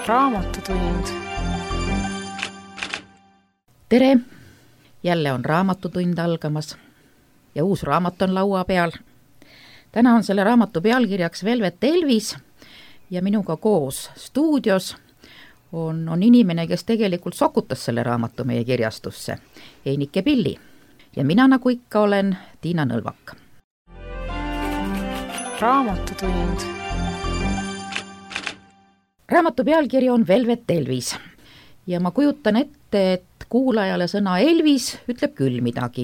Raamatutund. Tere! Jälle on raamatutund algamas ja uus raamat on laua peal. Täna on selle raamatu pealkirjaks Velvet Elvis ja minuga koos stuudios on inimene, kes tegelikult sokutas selle raamatu meie kirjastusse, Einike Pilli. Ja mina nagu ikka olen Tiina Nõlvak. Raamatutund. Raamatu pealkiri on Velvet Elvis ja ma kujutan ette, et kuulajale sõna Elvis ütleb küll midagi.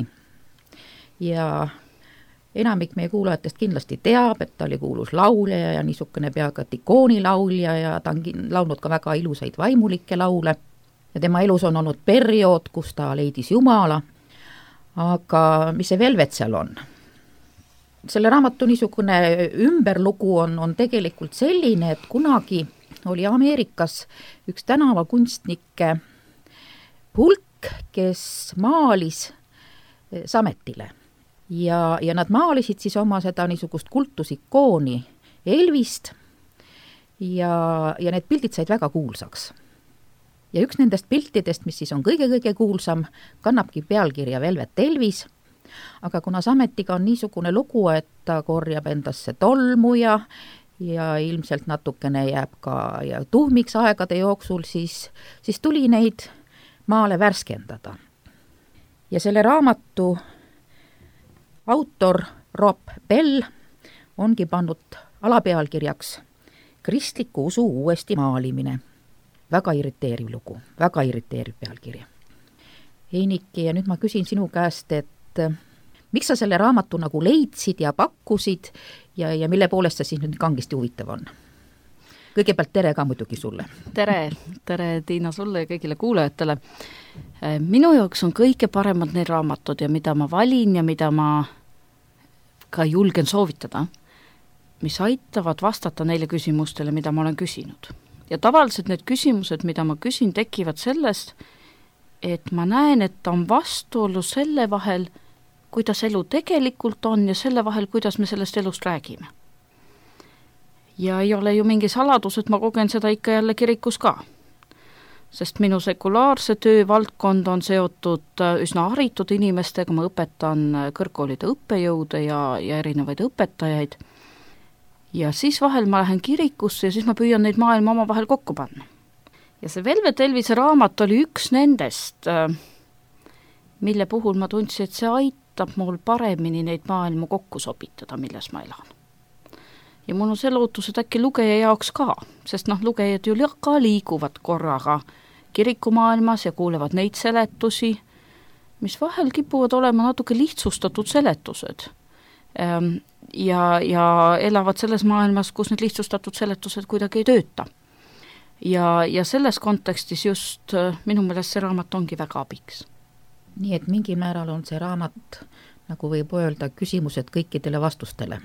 Ja enamik meie kuulajatest kindlasti teab, et ta oli kuulus laulja ja niisugune peaaegu ikoonilaulja ja ta on laulnud ka väga ilusaid vaimulikke laule. Ja tema elus on olnud periood, kus ta leidis Jumala. Aga mis see Velvet seal on? Selle raamatu niisugune ümberlugu on tegelikult selline, et kunagi oli Ameerikas üks tänavakunstnike hulk, kes maalis sametile. Ja nad maalisid siis oma seda niisugust kultusikooni Elvist ja need pildid said väga kuulsaks. Ja üks nendest piltidest, mis siis on kõige kuulsam, kannabki pealkirja Velvet Elvis, aga kuna sametiga on niisugune lugu, et ta korjab endasse tolmu ja ilmselt natukene jääb ka ja tuhmiks aegade jooksul, siis tuli neid maale värskendada. Ja selle raamatu autor Rob Bell ongi pannud alapealkirjaks Kristliku usu uuesti maalimine. Väga irriteeriv lugu, väga irriteeriv pealkiri. Einike, ja nüüd ma küsin sinu käest, et miks sa selle raamatu nagu leidsid ja pakkusid ja mille poolest see siis nüüd kangesti huvitav on? Kõigepealt tere ka muidugi sulle. Tere Tiina sulle ja kõigile kuulajatele. Minu jaoks on kõige paremad need raamatud ja mida ma valin ja mida ma ka julgen soovitada, mis aitavad vastata neile küsimustele, mida ma olen küsinud. Ja tavaliselt need küsimused, mida ma küsin, tekivad sellest, et ma näen, et on vastuolu selle vahel, kuidas elu tegelikult on ja selle vahel, kuidas me sellest elust räägime. Ja ei ole ju mingi saladus, et ma kogen seda ikka jälle kirikus ka. Sest minu sekulaarse töövaldkond on seotud üsna haritud inimestega, ma õpetan kõrgkoolide õppejõude ja erinevaid õpetajaid. Ja siis vahel ma lähen kirikusse ja siis ma püüan neid maailma oma vahel kokku panna. Ja see Velvet Elvise raamat oli üks nendest, mille puhul ma tundsin, et see aitab mul paremini neid maailma kokku sobitada, milles ma elan. Ja mul on see lootus, et äkki lugeja jaoks ka, sest lugejad ju ka liiguvad korraga kirikumaailmas ja kuulevad neid seletusi, mis vahel kipuvad olema natuke lihtsustatud seletused. Ja elavad selles maailmas, kus need lihtsustatud seletused kuidagi ei tööta. Ja selles kontekstis just minu meelest see raamat ongi väga abiks. Nii et mingi määral on see raamat, nagu võib öelda, küsimused kõikidele vastustele.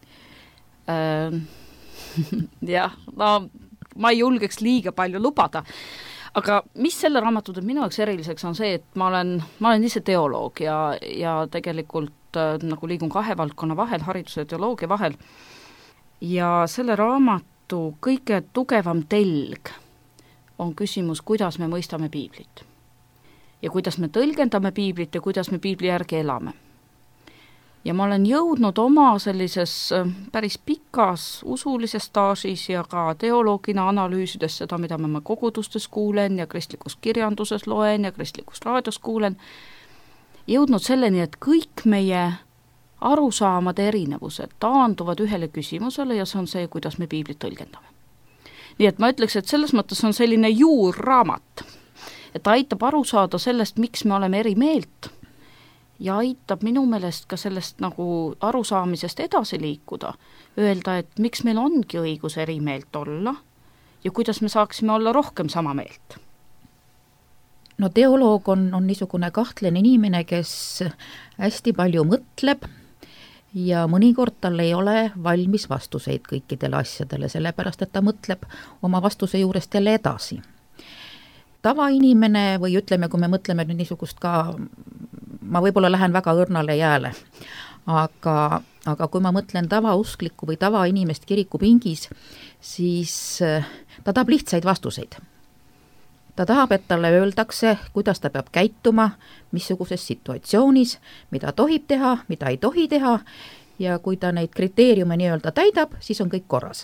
Jah, ma ei julgeks liiga palju lubada, aga mis selle raamatu teeb minu jaoks eriliseks on see, et ma olen ise teoloog ja tegelikult nagu liigun kahe valdkonna vahel, hariduse ja teoloogia vahel. Ja selle raamatu kõige tugevam telg on küsimus, kuidas me mõistame piiblit. Ja kuidas me tõlgendame piiblit ja kuidas me piibli järgi elame. Ja ma olen jõudnud oma sellises päris pikas usulises staažis ja ka teoloogina analüüsides seda, mida ma kogudustes kuulen ja kristlikus kirjanduses loen ja kristlikus raadios kuulen, jõudnud selleni, et kõik meie arusaamade erinevused taanduvad ühele küsimusele ja see on see, kuidas me piiblit tõlgendame. Nii et ma ütleks, et selles mõttes on selline juurraamat, et aitab aru saada sellest, miks me oleme eri meelt ja aitab minu meelest ka sellest nagu arusaamisest edasi liikuda, öelda, et miks meil ongi õigus eri meelt olla ja kuidas me saaksime olla rohkem sama meelt. No teoloog on niisugune kahtlane inimene, kes hästi palju mõtleb ja mõnikord tal ei ole valmis vastuseid kõikidele asjadele, sellepärast et ta mõtleb oma vastuse juurest jälle edasi. Tavainimene või ütleme, kui me mõtleme nüüd niisugust ka, ma võib-olla lähen väga õrnale jääle, aga aga kui ma mõtlen tavausklikku või tavainimest kirikupingis, siis ta tahab lihtsaid vastuseid. Ta tahab, et talle öeldakse, kuidas ta peab käituma, missuguses situatsioonis, mida tohib teha, mida ei tohi teha, ja kui ta neid kriteeriume nii-öelda täidab, siis on kõik korras.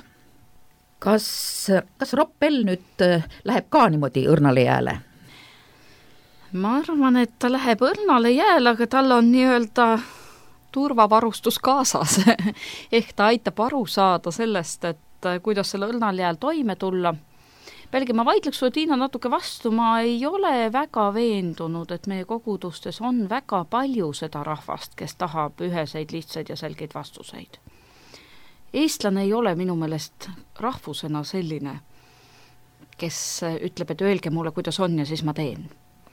Kas Roppel nüüd läheb ka niimoodi õrnale jääle? Ma arvan, et ta läheb õrnale jääle, aga tal on nii-öelda turvavarustus kaasas. Ehk ta aitab aru saada sellest, et kuidas selle õrnal jääl toime tulla. Pealegi ma vaidleks sulle, Tiina, natuke vastu, ma ei ole väga veendunud, et meie kogudustes on väga palju seda rahvast, kes tahab üheseid, lihtsaid ja selgeid vastuseid. Eestlane ei ole minu meelest rahvusena selline, kes ütleb, et öelge mulle, kuidas on ja siis ma teen.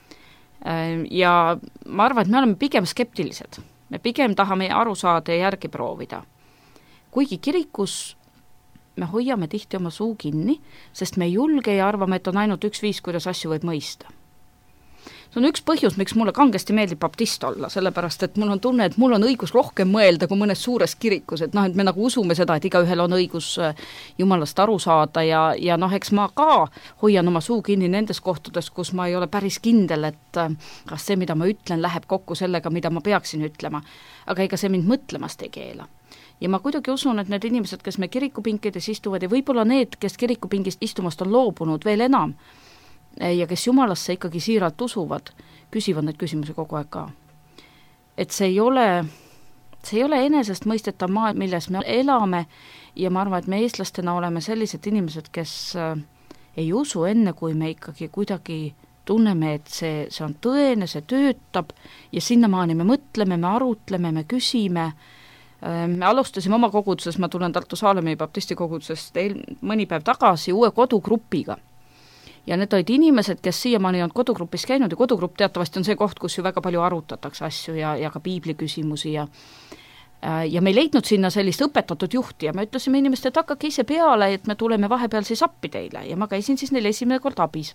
Ja ma arvan, et me oleme pigem skeptilised. Me pigem tahame aru saada ja järgi proovida. Kuigi kirikus me hoiame tihti oma suu kinni, sest me ei julge ja arvame, et on ainult üks viis, kuidas asju võib mõista. See on üks põhjus, miks mulle kangesti meeldib baptist olla, sellepärast, et mul on tunne, et mul on õigus rohkem mõelda kui mõnes suures kirikus, et et me nagu usume seda, et igaühel on õigus Jumalast aru saada ja eks ma ka hoian oma suu kinni nendes kohtades, kus ma ei ole päris kindel, et kas see, mida ma ütlen, läheb kokku sellega, mida ma peaksin ütlema, aga ega see mind mõtlemast ei keela. Ja ma kuidagi usun, et need inimesed, kes me kirikupinkides istuvad ja võib-olla need, kes kirikupingist istumast on loobunud veel enam ja kes Jumalasse ikkagi siiralt usuvad, küsivad neid küsimusi kogu aeg ka. Et see ei ole enesest mõistetav maailm, milles me elame ja ma arvan, et me eestlastena oleme sellised inimesed, kes ei usu enne, kui me ikkagi kuidagi tunneme, et see on tõene, see töötab ja sinnamaani me mõtleme, me arutleme, me küsime. Me alustasime oma koguduses, ma tulen Tartu Saalemi baptisti kogudusest mõni päev tagasi uue kodugrupiga. Ja need olid inimesed, kes siiamaani on kodugrupis käinud ja kodugrupp teatavasti on see koht, kus ju väga palju arutatakse asju ja ka piibli küsimusi ja me ei leidnud sinna sellist õpetatud juhti ja me ütlesime inimestele, et hakake ise peale, et me tuleme vahepeal siis appi teile ja ma käisin siis neil esimene kord abis.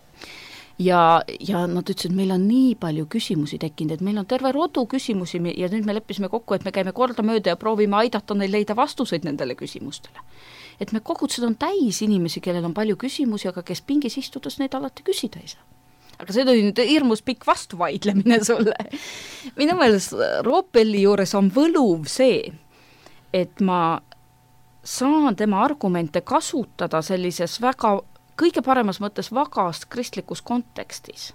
Ja nad ütlesid, et meil on nii palju küsimusi tekkinud, et meil on terve rodu küsimusi ja nüüd me leppisime kokku, et me käime korda mööda ja proovime aidata neil leida vastuseid nendele küsimustele. Et me kogudused on täis inimesi, kellel on palju küsimusi, aga kes pingis istudes neid alati küsida ei saa. Aga see oli nüüd hirmus pikk vastuvaidlemine sulle. Minu meelest Roppeli juures on võluv see, et ma saan tema argumente kasutada sellises väga kõige paremas mõttes vagast kristlikus kontekstis.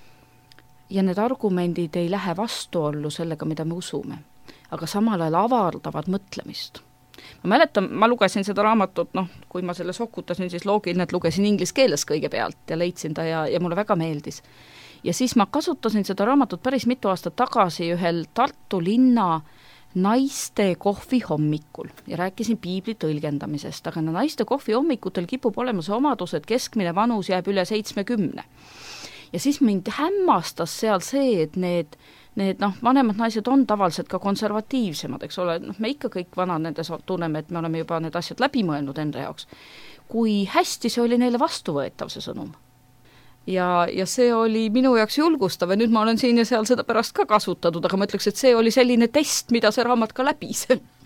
Ja need argumendid ei lähe vastuollu sellega, mida me usume, aga samal ajal avardavad mõtlemist. Ma mäletan, ma lugesin seda raamatut, kui ma selle sokutasin, siis loogiline, et lugesin inglise keeles kõigepealt ja leidsin ta ja mulle väga meeldis. Ja siis ma kasutasin seda raamatut päris mitu aastat tagasi ühel Tartu linna naiste kohvi hommikul ja rääkisin piibli tõlgendamisest, aga naiste kohvi hommikutel kipub olema see omadus, et keskmine vanus jääb üle 70. Ja siis mind hämmastas seal see, et need vanemad naised on tavaliselt ka konservatiivsemad, eks ole, me ikka kõik vanad nendes tunneme, et me oleme juba need asjad läbi mõelnud enda jaoks. Kui hästi see oli neile vastuvõetav see sõnum. Ja see oli minu jaoks julgustav ja nüüd ma olen siin ja seal seda pärast ka kasutatud, aga ma ütleks, et see oli selline test, mida see raamat ka läbis.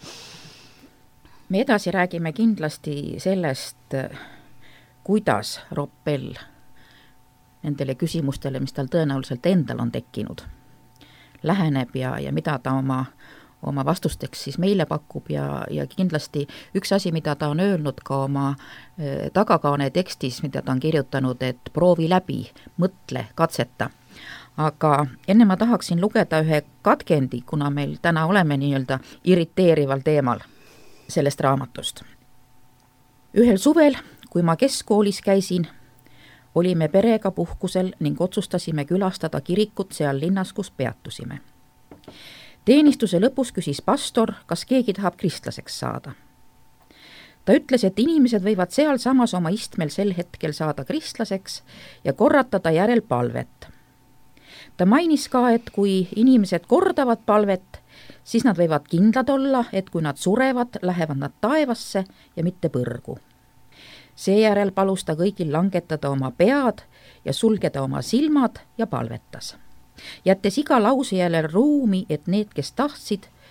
Me edasi räägime kindlasti sellest, kuidas Roppel nendele küsimustele, mis tal tõenäoliselt endal on tekkinud, läheneb ja mida ta oma vastusteks siis meile pakub ja kindlasti üks asi, mida ta on öelnud ka oma tagakaane tekstis, mida ta on kirjutanud, et proovi läbi, mõtle, katseta. Aga enne ma tahaksin lugeda ühe katkendi, kuna meil täna oleme nii-öelda irriteerival teemal sellest raamatust. Ühel suvel, kui ma keskkoolis käisin, olime perega puhkusel ning otsustasime külastada kirikut seal linnas, kus peatusime. Teenistuse lõpus küsis pastor, kas keegi tahab kristlaseks saada. Ta ütles, et inimesed võivad seal samas oma istmel sel hetkel saada kristlaseks ja korratada järel palvet. Ta mainis ka, et kui inimesed kordavad palvet, siis nad võivad kindlad olla, et kui nad surevad, lähevad nad taevasse ja mitte põrgu. Seejärel palus ta kõigil langetada oma pead ja sulgeda oma silmad ja palvetas. Jättes iga lause jälle ruumi, et need, kes tahtsid,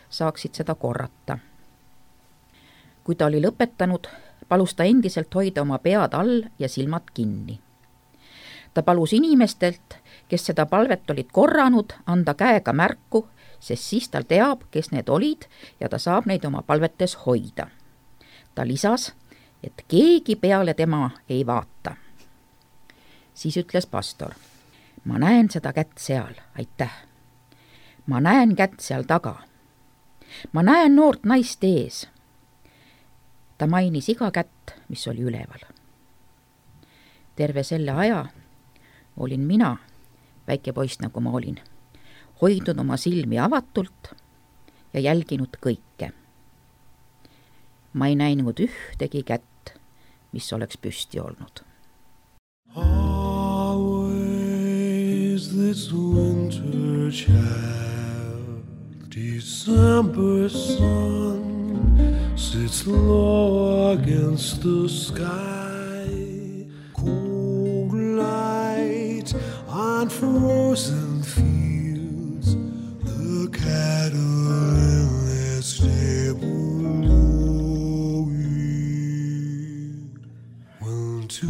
saaksid seda korrata. Kui ta oli lõpetanud, palus ta endiselt hoida oma pead all ja silmad kinni. Ta palus inimestelt, kes seda palvet olid korranud, anda käega märku, sest siis ta teab, kes need olid ja ta saab neid oma palvetes hoida. Ta lisas, et keegi peale tema ei vaata. Siis ütles pastor, ma näen seda kätt seal, aitäh. Ma näen kätt seal taga. Ma näen noort naist ees. Ta mainis iga kätt, mis oli üleval. Terve selle aja olin mina, väike poiss nagu ma olin, hoidnud oma silmi avatult ja jälginud kõike. Ma ei näinud ühtegi kätt, mis oleks püsti olnud. Always this winter child, December sun sits low against the sky, cold light on frozen fields, the cattle in their stable lowing. When to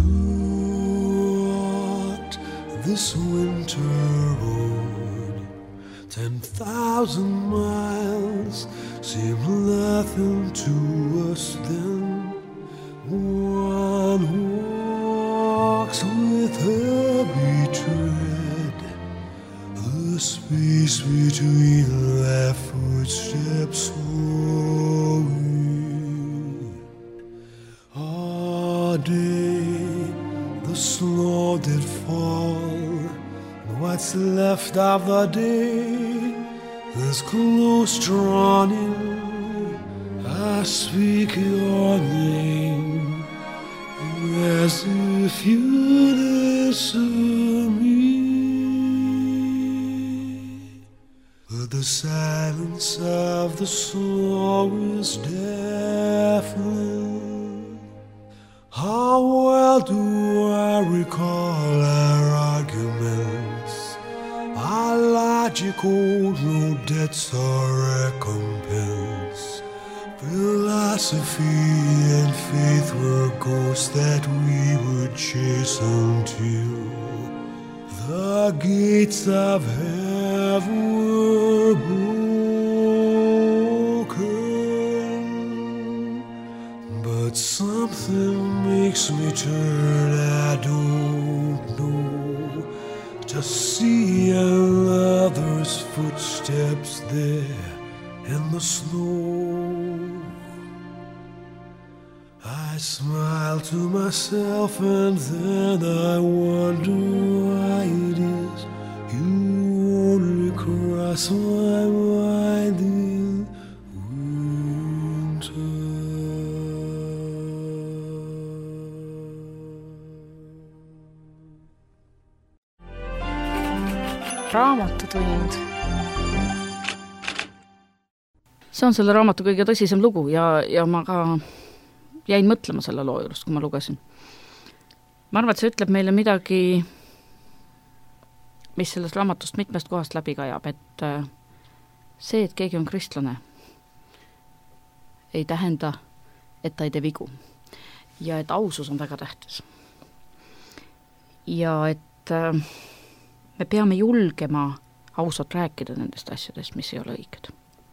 walk this winter road, 10,000 miles seem nothing to us then. One walks with heavy tread, the space between their footsteps slowing. All day the snow did fall, and what's left of the day is close drawn in. I speak your name as if you answer me, but the silence of the snow is deafening. How well do I recall our arguments, our logical, no debts or recompense. Philosophy and faith were ghosts that we would chase until the gates of heaven were broken. But something makes me turn, I don't know, to see another's footsteps there in the snow. I smile to myself and then I wonder why it is you only cross my mind in winter. Raamatutund. See on selle raamatu kõige tõsisem lugu ja ma ka jäin mõtlema selle loo juurest, kui ma lugesin. Ma arvan, et see ütleb meile midagi, mis sellest raamatust mitmest kohast läbi kajab, et see, et keegi on kristlane, ei tähenda, et ta ei tee vigu. Ja et ausus on väga tähtis. Ja et me peame julgema ausalt rääkida nendest asjadest, mis ei ole õiged.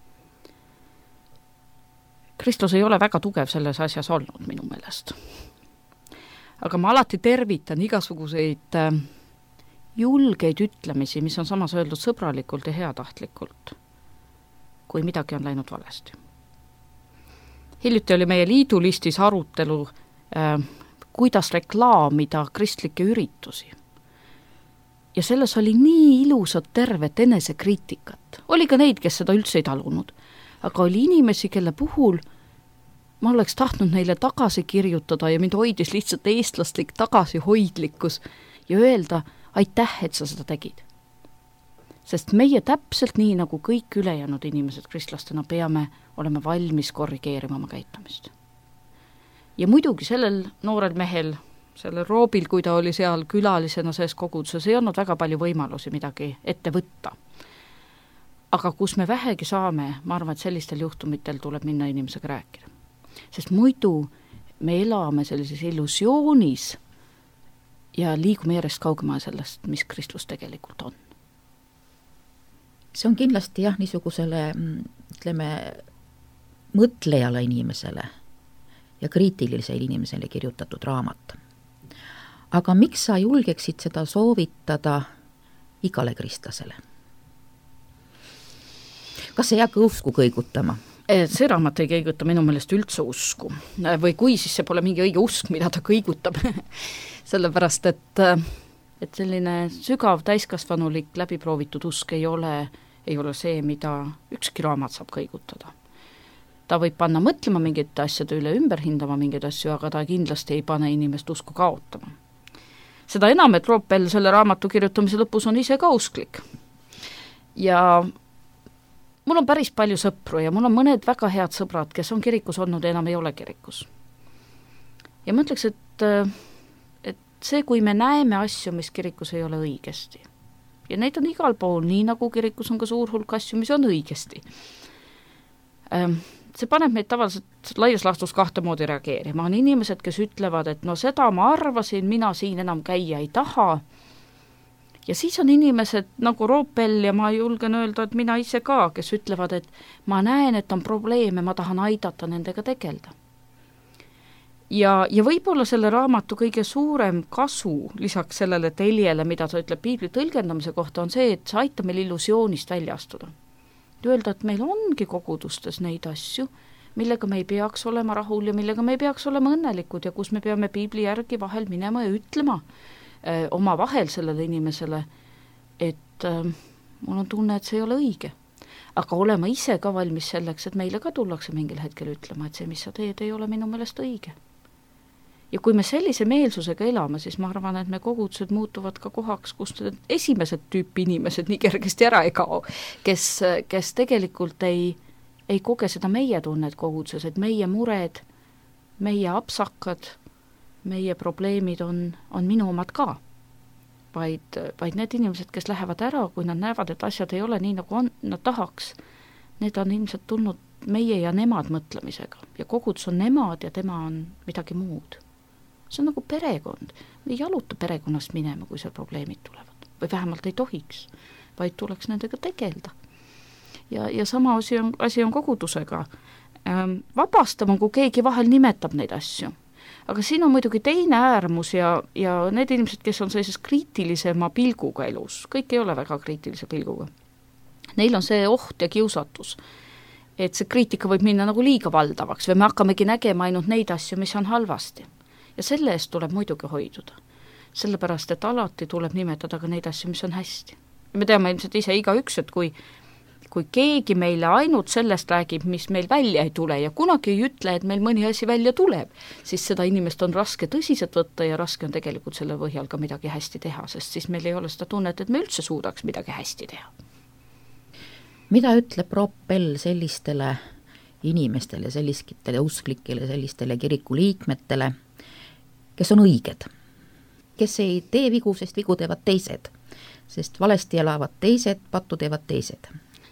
Kristus ei ole väga tugev selles asjas olnud minu meelest. Aga ma alati tervitan igasuguseid julgeid ütlemisi, mis on samas öeldud sõbralikult ja heatahtlikult, kui midagi on läinud valesti. Hiljuti oli meie liidulistis arutelu, kuidas reklaamida kristlikke üritusi. Ja selles oli nii ilusat tervet enesekriitikat. Oli ka neid, kes seda üldse ei talunud. Aga oli inimesi, kelle puhul ma oleks tahtnud neile tagasi kirjutada ja mind hoidis lihtsalt eestlastlik tagasihoidlikkus ja öelda aitäh, et sa seda tegid. Sest meie täpselt nii, nagu kõik ülejäänud inimesed kristlastena peame olema valmis korrigeerima oma käitumist. Ja muidugi sellel noorel mehel, sellel Roobil, kui ta oli seal külalisena sees koguduses, ei olnud väga palju võimalusi midagi ette võtta. aga kus me vähegi saame, ma arvan, et sellistel juhtumitel tuleb minna inimesega rääkida. Sest muidu me elame sellises illusioonis ja liigume järjest kaugemale sellest, mis Kristus tegelikult on. See on kindlasti jah, niisugusele, ütleme, mõtlejale inimesele ja kriitilisele inimesele kirjutatud raamat. Aga miks sa julgeksid seda soovitada igale kristlasele? Kas see ei hakka usku kõigutama? See raamat ei kõiguta minu meelest üldse usku. Või kui, siis see pole mingi õige usk, mida ta kõigutab. Sellepärast, et selline sügav täiskasvanulik läbiproovitud usk ei ole see, mida ükski raamat saab kõigutada. Ta võib panna mõtlema mingite asjade üle, ümber hindama mingeid asju, aga ta kindlasti ei pane inimest usku kaotama. Seda enam, et Roppel selle raamatu kirjutamise lõpus on ise ka usklik. Ja mul on päris palju sõpru ja mul on mõned väga head sõbrad, kes on kirikus olnud ja enam ei ole kirikus. Ja ma ütleks, et see, kui me näeme asju, mis kirikus ei ole õigesti, ja neid on igal pool, nii nagu kirikus on ka suur hulk asju, mis on õigesti, see paneb meid tavaliselt laias laastus kahte moodi reageerima. On inimesed, kes ütlevad, et no seda ma arvasin, mina siin enam käia ei taha. Ja siis on inimesed nagu Roopel ja ma julgen öelda, et mina ise ka, kes ütlevad, et ma näen, et on probleeme, ma tahan aidata nendega tegelda. Ja võib-olla selle raamatu kõige suurem kasu, lisaks sellele teljele, mida ta ütleb piibli tõlgendamise kohta, on see, et see aitab meil illusioonist välja astuda. Öelda, et meil ongi kogudustes neid asju, millega me ei peaks olema rahul ja millega me ei peaks olema õnnelikud ja kus me peame piibli järgi vahel minema ja ütlema oma vahel sellele inimesele, et mul on tunne, et see ei ole õige. Aga olema ise ka valmis selleks, et meile ka tullakse mingil hetkel ütlema, et see, mis sa teed, ei ole minu meelest õige. Ja kui me sellise meelsusega elame, siis ma arvan, et me kogudused muutuvad ka kohaks, kus esimesed tüüpi inimesed nii kergesti ära ei kao, kes tegelikult ei koge seda meie tunnet koguduses, et meie mured, meie apsakad, meie probleemid on minu omad ka. Vaid need inimesed, kes lähevad ära, kui nad näevad, et asjad ei ole nii, nagu nad tahaks, need on ilmselt tulnud meie ja nemad mõtlemisega. Ja kogudus on nemad ja tema on midagi muud. See on nagu perekond. Me ei jaluta perekonnast minema, kui seal probleemid tulevad. Või vähemalt ei tohiks, vaid tuleks nendega tegelda. Ja sama asi on kogudusega. Vabastav on, kui keegi vahel nimetab neid asju. Aga siin on muidugi teine äärmus ja need inimesed, kes on sellises kriitilisema pilguga elus, kõik ei ole väga kriitilise pilguga. Neil on see oht ja kiusatus, et see kriitika võib minna nagu liiga valdavaks või me hakkamegi nägema ainult neid asju, mis on halvasti. Ja selle eest tuleb muidugi hoiduda. Sellepärast, et alati tuleb nimetada ka neid asju, mis on hästi. Ja me teame ilmselt ise igaüks, et kui keegi meile ainult sellest räägib, mis meil välja ei tule ja kunagi ei ütle, et meil mõni asi välja tuleb, siis seda inimest on raske tõsiselt võtta ja raske on tegelikult selle põhjal ka midagi hästi teha, sest siis meil ei ole seda tunnet, et me üldse suudaks midagi hästi teha. Mida ütleb Roppel sellistele inimestele, sellistele usklikele, sellistele kiriku liikmetele, kes on õiged, kes ei tee vigu, sest vigu teevad teised, sest valesti elavad teised, pattu teevad teised?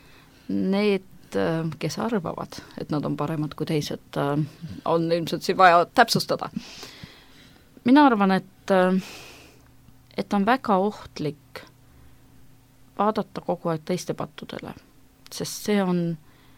Need, kes arvavad, et nad on paremad kui teised, on ilmselt siin vaja täpsustada. Mina arvan, et on väga ohtlik vaadata kogu aeg teiste pattudele, sest see on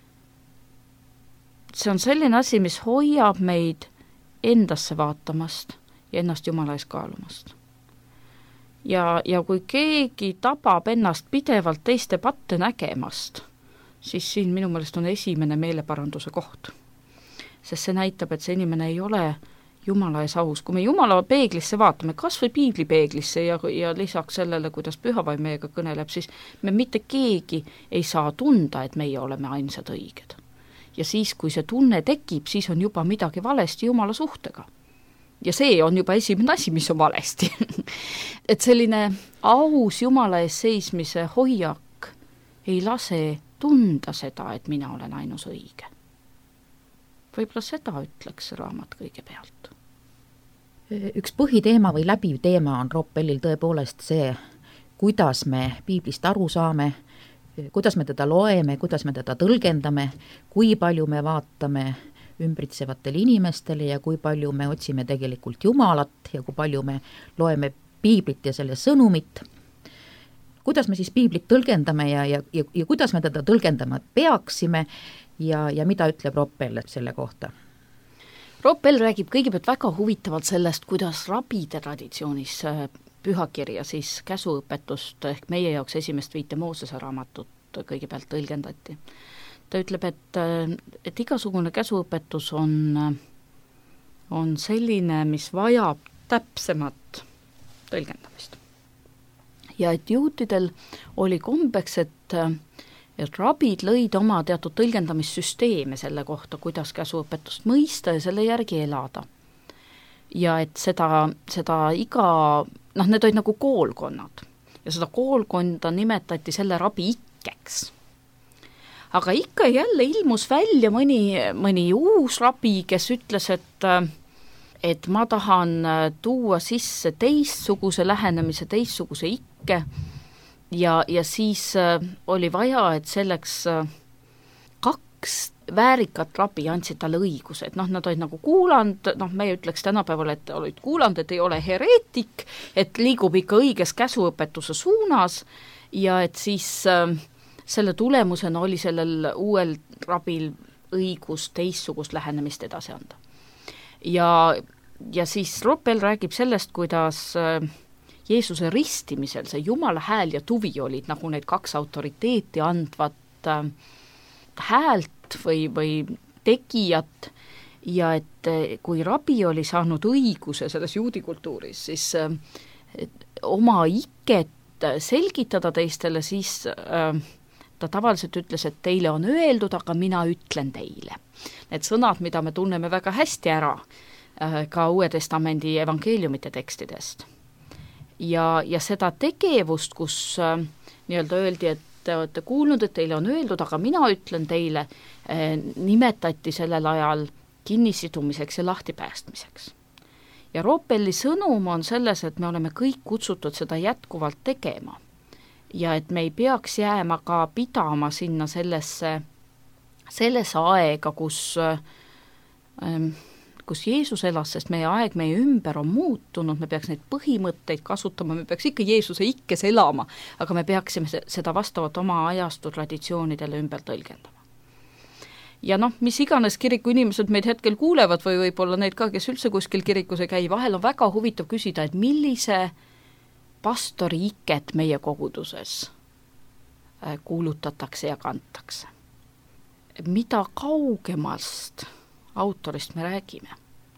selline asi, mis hoiab meid endasse vaatamast ja ennast Jumala ees kaalumast. Ja kui keegi tabab ennast pidevalt teiste patte nägemast, siis siin minu meelest on esimene meeleparanduse koht. Sest see näitab, et see inimene ei ole Jumala ees aus. Kui me Jumala peeglisse vaatame, kas või piibli peeglisse ja lisaks sellele, kuidas pühavaim meiega kõneleb, siis me mitte keegi ei saa tunda, et meie oleme ainsad õiged. Ja siis, kui see tunne tekib, siis on juba midagi valesti Jumala suhtega. Ja see on juba esimene asi, mis on valesti. Et selline aus Jumala ees seismise hoiak ei lase tunda seda, et mina olen ainus õige. Võib-olla seda ütleks raamat kõigepealt. Üks põhiteema või läbiv teema on Roppelil tõepoolest see, kuidas me piiblist aru saame, kuidas me teda loeme, kuidas me teda tõlgendame, kui palju me vaatame ümbritsevatele inimestele ja kui palju me otsime tegelikult Jumalat ja kui palju me loeme piiblit ja selle sõnumit. Kuidas me siis piiblit tõlgendame ja kuidas me teda tõlgendama peaksime ja mida ütleb Roppel selle kohta? Roppel räägib kõigepealt väga huvitavalt sellest, kuidas rabide traditsioonis pühakirja, siis käsuõpetust ehk meie jaoks esimest 5 Moosese raamatut kõigepealt tõlgendati. Ta ütleb, et igasugune käsuõpetus on selline, mis vajab täpsemat tõlgendamist. Ja et juutidel oli kombeks, et rabid lõid oma teatud tõlgendamissüsteeme selle kohta, kuidas käsuõpetust mõista ja selle järgi elada. Ja et seda iga, need olid nagu koolkonnad ja seda koolkonda nimetati selle rabi ikkeks. Aga ikka jälle ilmus välja mõni uus rabi, kes ütles, et ma tahan tuua sisse teistsuguse lähenemise, teistsuguse ikke ja siis oli vaja, et selleks 2 väärikat rabi andsid talle õiguse, et nad olid nagu kuulanud, meie ütleks tänapäeval, et olid kuulanud, et ei ole hereetik, et liigub ikka õiges käsuõpetuse suunas ja et siis selle tulemusena oli sellel uuel rabil õigus teistsugust lähenemist edasi anda. Ja siis Roppel räägib sellest, kuidas Jeesuse ristimisel see Jumala hääl ja tuvi olid nagu need 2 autoriteeti andvat häält või tegijat ja et kui rabi oli saanud õiguse selles juudi kultuuris, siis oma iket selgitada teistele, siis ta tavaliselt ütles, et teile on öeldud, aga mina ütlen teile. Need sõnad, mida me tunneme väga hästi ära ka Uue Testamendi evangeeliumite tekstidest. Ja seda tegevust, kus nii-öelda öeldi, et te olete kuulnud, et teile on öeldud, aga mina ütlen teile, nimetati sellel ajal kinnisidumiseks ja lahtipäästmiseks. Ja Roppeli sõnum on selles, et me oleme kõik kutsutud seda jätkuvalt tegema. Ja et me ei peaks jääma ka pidama sinna sellesse aega, kus Jeesus elas, sest meie aeg meie ümber on muutunud, me peaks neid põhimõtteid kasutama, me peaks ikka Jeesuse ikkes elama, aga me peaksime seda vastavalt oma ajastu traditsioonidele ümber tõlgendama. Ja mis iganes kiriku inimesed meid hetkel kuulevad või võib-olla need ka, kes üldse kuskil kirikus ei käi, vahel on väga huvitav küsida, et millise pastori iket meie koguduses kuulutatakse ja kantakse. Mida kaugemast autorist me räägime,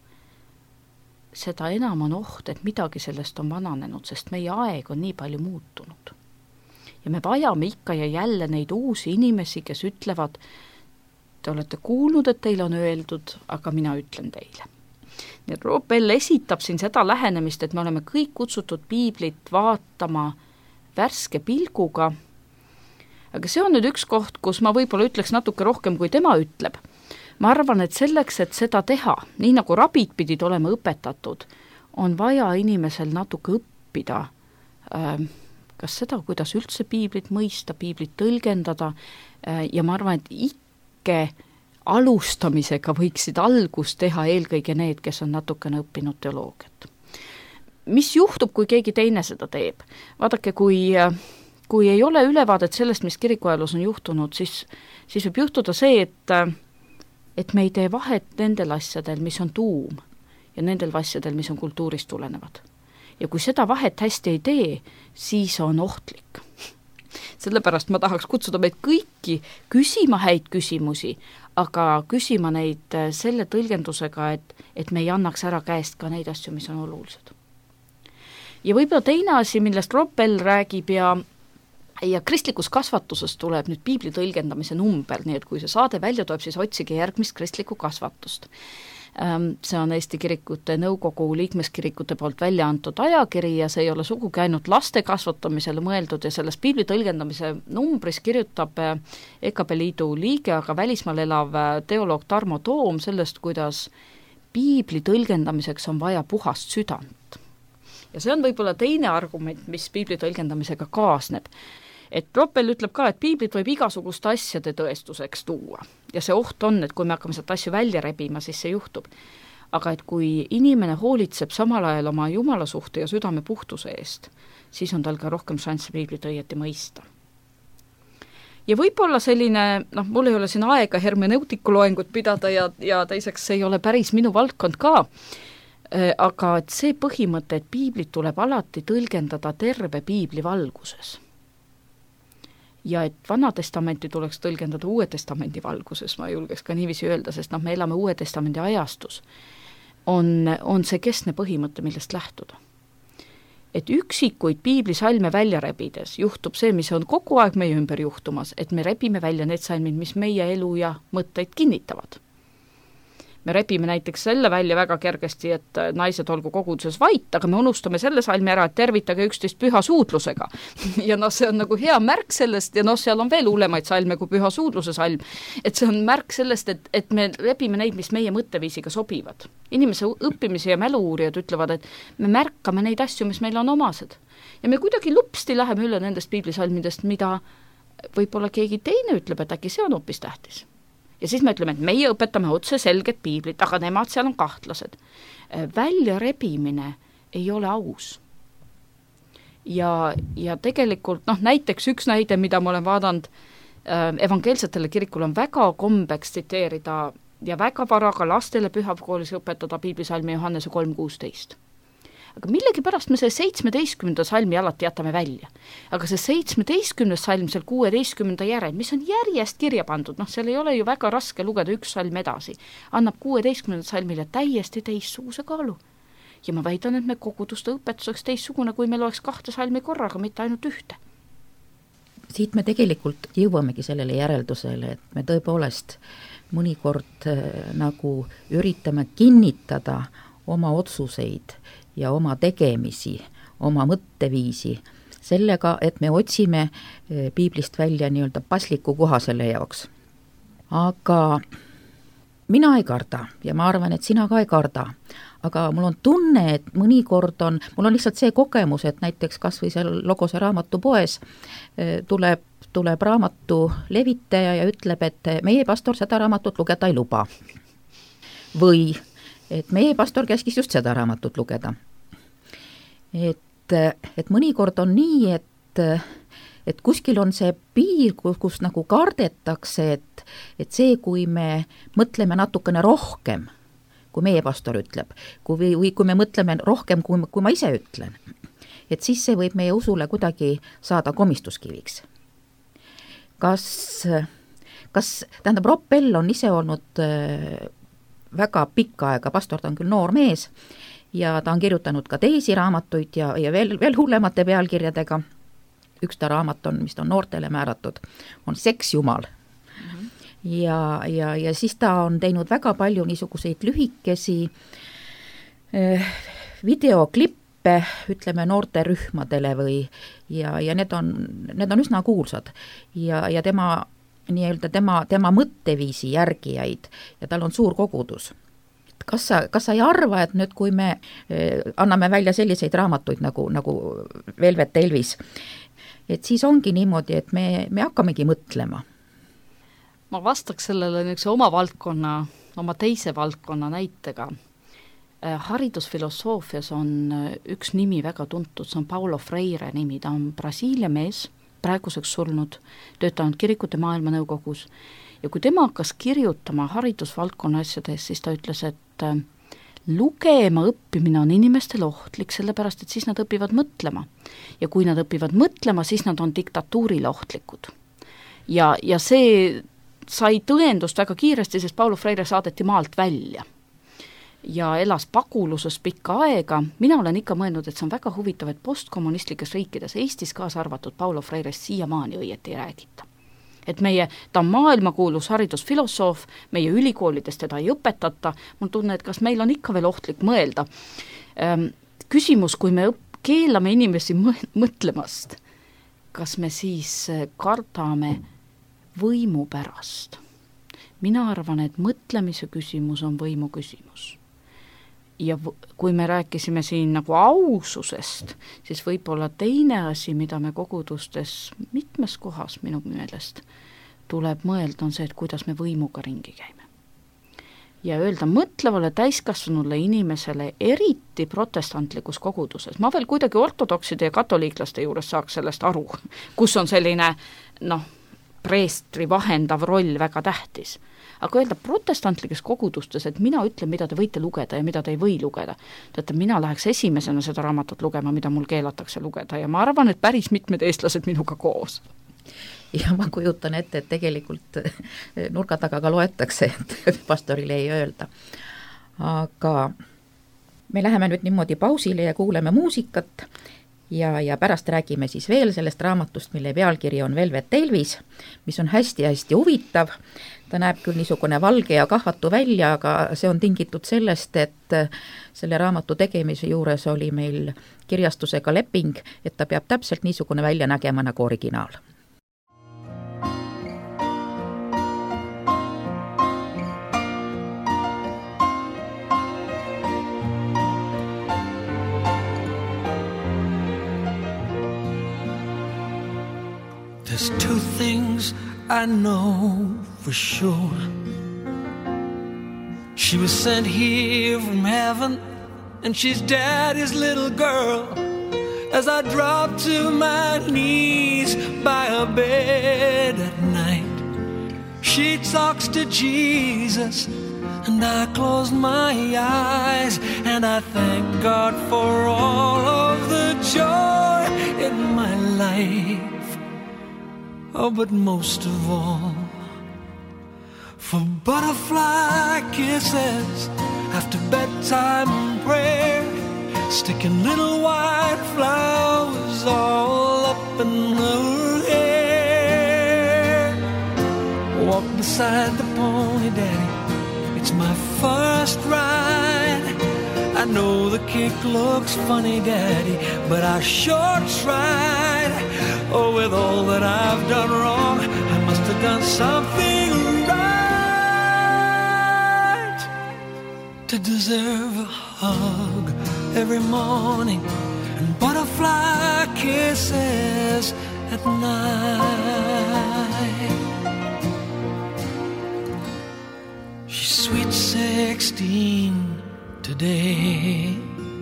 seda enam on oht, et midagi sellest on vananenud, sest meie aeg on nii palju muutunud. Ja me vajame ikka ja jälle neid uusi inimesi, kes ütlevad, te olete kuulnud, et teile on öeldud, aga mina ütlen teile. Nii et Roppel esitab siin seda lähenemist, et me oleme kõik kutsutud piiblit vaatama värske pilguga, aga see on nüüd üks koht, kus ma võib-olla ütleks natuke rohkem, kui tema ütleb. Ma arvan, et selleks, et seda teha, nii nagu rabid pidid olema õpetatud, on vaja inimesel natuke õppida kas seda, kuidas üldse piiblit mõista, piiblit tõlgendada ja ma arvan, et ikke alustamisega võiksid algust teha eelkõige need, kes on natukene õppinud teoloogiat. Mis juhtub, kui keegi teine seda teeb? Vaadake, kui ei ole ülevaadet sellest, mis kirikuajaloos on juhtunud, siis võib juhtuda see, et me ei tee vahet nendel asjadel, mis on tuum ja nendel asjadel, mis on kultuurist tulenevad. Ja kui seda vahet hästi ei tee, siis on ohtlik. Sellepärast ma tahaks kutsuda meid kõiki küsima häid küsimusi, aga küsima neid selle tõlgendusega, et me ei annaks ära käest ka neid asju, mis on olulised. Ja võib-olla teine asi, millest Roppel räägib ja kristlikus kasvatuses tuleb nüüd piibli tõlgendamise number, nii et kui see saade välja tuleb, siis otsige järgmist kristlikku kasvatust. See on Eesti Kirikute Nõukogu liikmeskirikute poolt välja antud ajakiri ja see ei ole sugugi ainult laste kasvatamisele mõeldud ja selles piibli tõlgendamise numbris kirjutab EKP Liidu liige, aga välismaal elav teoloog Tarmo Toom sellest, kuidas piibli tõlgendamiseks on vaja puhast südant. Ja see on võib-olla teine argument, mis piibli tõlgendamisega kaasneb. et Roppel ütleb ka, et piiblit võib igasuguste asjade tõestuseks tuua ja see oht on, et kui me hakkame sealt asju välja rebima, siis see juhtub. Aga et kui inimene hoolitseb samal ajal oma jumala suhte ja südame puhtuse eest, siis on tal ka rohkem šansse piiblit õieti mõista. Ja võib-olla selline, mul ei ole siin aega hermeneutiku loengut pidada ja teiseks see ei ole päris minu valdkond ka, aga et see põhimõte, et piiblit tuleb alati tõlgendada terve piibli valguses. Ja et Vana Testamenti tuleks tõlgendada Uue Testamendi valguses, ma julgeks ka niiviisi öelda, sest me elame Uue Testamendi ajastus, on see keskne põhimõte, millest lähtuda. Et üksikuid piiblisalme välja rebides juhtub see, mis on kogu aeg meie ümber juhtumas, et me rebime välja need salmid, mis meie elu ja mõtteid kinnitavad. Me rebime näiteks selle välja väga kergesti, et naised olgu koguduses vait, aga me unustame selle salmi ära, et tervitage üksteist püha suudlusega. Ja see on nagu hea märk sellest ja seal on veel hullemaid salme kui püha suudluse salm. Et see on märk sellest, et me rebime neid, mis meie mõtteviisiga sobivad. Inimese õppimise ja mälu-uurijad ütlevad, et me märkame neid asju, mis meil on omased. Ja me kuidagi lupsti läheme üle nendest piiblisalmidest, mida võib-olla keegi teine ütleb, et äkki see on hoopis tähtis. Ja siis me ütleme, et meie õpetame otse selget piiblit, aga nemad seal on kahtlased. Välja rebimine ei ole aus. Ja tegelikult, näiteks üks näide, mida ma olen vaadanud, evangeelsetele kirikul on väga kombeks tsiteerida ja väga vara ka lastele pühakoolis õpetada piiblisalmi Johannese 3.16. Aga millegipärast me see 17. salmi alati jätame välja. Aga see 17. salm, seal 16. järel, mis on järjest kirja pandud, seal ei ole ju väga raske lugeda üks salm edasi, annab 16. salmile täiesti teistsuguse kaalu. Ja ma väidan, et me koguduste õpetuseks teistsugune, kui meil oleks 2 salmi korraga, mitte ainult 1. Siit me tegelikult jõuamegi sellele järeldusele, et me tõepoolest mõnikord nagu üritame kinnitada oma otsuseid ja oma tegemisi, oma mõtteviisi sellega, et me otsime piiblist välja nii-öelda pasliku koha selle jaoks. Aga mina ei karda ja ma arvan, et sina ka ei karda. Aga mul on tunne, et mõnikord mul on lihtsalt see kogemus, et näiteks kas või seal Logose raamatupoes tuleb raamatu levitaja ja ütleb, et meie pastor seda raamatut lugeda ei luba. Või et meie pastor käskis just seda raamatut lugeda. Et mõnikord on nii, et kuskil on see piir, kus nagu kardetakse, et see, kui me mõtleme natukene rohkem, kui meie pastor ütleb, või kui me mõtleme rohkem, kui ma ise ütlen, et siis see võib meie usule kuidagi saada komistuskiviks. Tähendab, Roppel on ise olnud väga pikka aega, pastor ta on küll noor mees ja ta on kirjutanud ka teisi raamatuid ja veel hullemate pealkirjadega. Üks ta raamat on, mis on noortele määratud, on Seks Jumal. Ja siis ta on teinud väga palju niisuguseid lühikesi videoklippe, ütleme noorterühmadele ja need on üsna kuulsad ja tema mõtteviisi järgijaid ja tal on suur kogudus. Kas sa ei arva, et nüüd, kui me anname välja selliseid raamatuid nagu Velvet Elvis, et siis ongi niimoodi, et me hakkamegi mõtlema? Ma vastaks sellele oma teise valdkonna näitega. Haridusfilosoofias on üks nimi väga tuntud, see on Paulo Freire nimi, ta on Brasiilia mees, praeguseks surnud, töötanud kirikute maailmanõukogus ja kui tema hakkas kirjutama haridusvaldkonna asjades, siis ta ütles, et lugema õppimine on inimestel ohtlik, sellepärast et siis nad õpivad mõtlema. Ja kui nad õpivad mõtlema, siis nad on diktatuurile ohtlikud. Ja see sai tõendust väga kiiresti, sest Paulo Freire saadeti maalt välja. Ja elas paguluses pikka aega. Mina olen ikka mõelnud, et see on väga huvitav, et postkommunistlikes riikides, Eestis kaasa arvatud Paulo Freirest siiamaani õieti ei räägita. Et ta on maailmakuulus haridusfilosoof, meie ülikoolides teda ei õpetata, mul tunne, et kas meil on ikka veel ohtlik mõelda. Küsimus, kui me keelame inimesi mõtlemast, kas me siis kardame võimu pärast? Mina arvan, et mõtlemise küsimus on võimu küsimus. ja kui me rääkisime siin nagu aususest, siis võib-olla teine asi, mida me kogudustes mitmes kohas minu meelest tuleb mõelda, on see, et kuidas me võimuga ringi käime. Ja öelda mõtlevale täiskasvanule inimesele, eriti protestantlikus koguduses, ma veel kuidagi ortodokside ja katoliiklaste juures saaks sellest aru, kus on selline preestri vahendav roll väga tähtis. Aga öelda protestantlikes kogudustes, et mina ütlen, mida te võite lugeda ja mida te ei või lugeda. Teate, mina läheks esimesena seda raamatut lugema, mida mul keelatakse lugeda ja ma arvan, et päris mitmed eestlased minuga koos. Ja ma kujutan ette, et tegelikult nurga taga ka loetakse, et pastorile ei öelda. Aga me läheme nüüd niimoodi pausile ja kuuleme muusikat ja pärast räägime siis veel sellest raamatust, mille pealkiri on Velvet Elvis, mis on hästi-hästi huvitav. Ta näeb küll niisugune valge ja kahvatu välja, aga see on tingitud sellest, et selle raamatu tegemise juures oli meil kirjastusega leping, et ta peab täpselt niisugune välja nägema nagu originaal. There's two things I know for sure. She was sent here from heaven, and she's daddy's little girl. As I drop to my knees by her bed at night, she talks to Jesus, and I close my eyes, and I thank God for all of the joy in my life. Oh, but most of all, for butterfly kisses after bedtime prayer, sticking little white flowers all up in her hair. Walk beside the pony, Daddy, it's my first ride. I know the kick looks funny, Daddy, but I sure tried. Oh, with all that I've done wrong, I must have done something right to deserve a hug every morning and butterfly kisses at night. She's sweet 16 today,